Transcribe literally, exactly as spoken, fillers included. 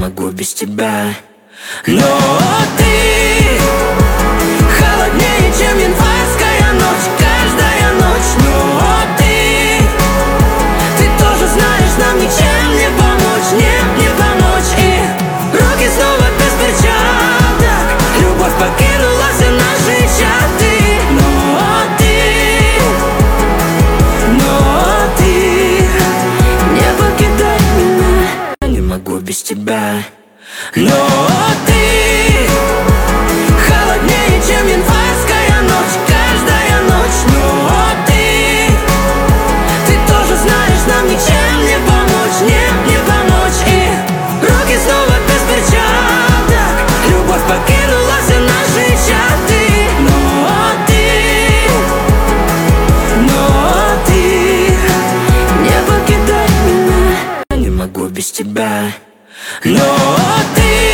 могу без тебя. Но ты холоднее, чем январская ночь, каждая ночь. Но ты, ты тоже знаешь, нам ничем не помочь, нет, не помочь. И руки снова без перчаток, любовь покинула все наши чаты. Но ты, но ты не покидай меня, я не могу без тебя. Но ты холоднее, чем январская ночь, каждая ночь. Но ты, ты тоже знаешь, нам ничем не помочь, нет, не помочь. И руки снова без перчаток, любовь покинула все наши чаты. Но ты, но ты не покидай меня, я не могу без тебя. Но ты